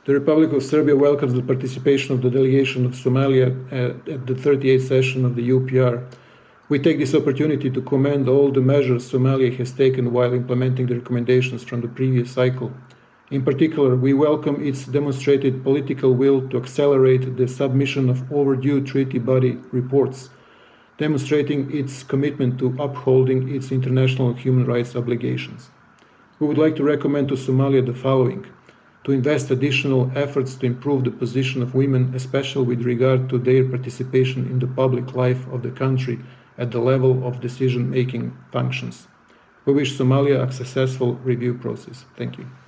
The Republic of Serbia welcomes the participation of the delegation of Somalia at the 38th session of the UPR. We take this opportunity to commend all the measures Somalia has taken while implementing the recommendations from the previous cycle. In particular, we welcome its demonstrated political will to accelerate the submission of overdue treaty body reports, demonstrating its commitment to upholding its international human rights obligations. We would like to recommend to Somalia the following: to invest additional efforts to improve the position of women, especially with regard to their participation in the public life of the country at the level of decision-making functions. We wish Somalia a successful review process. Thank you.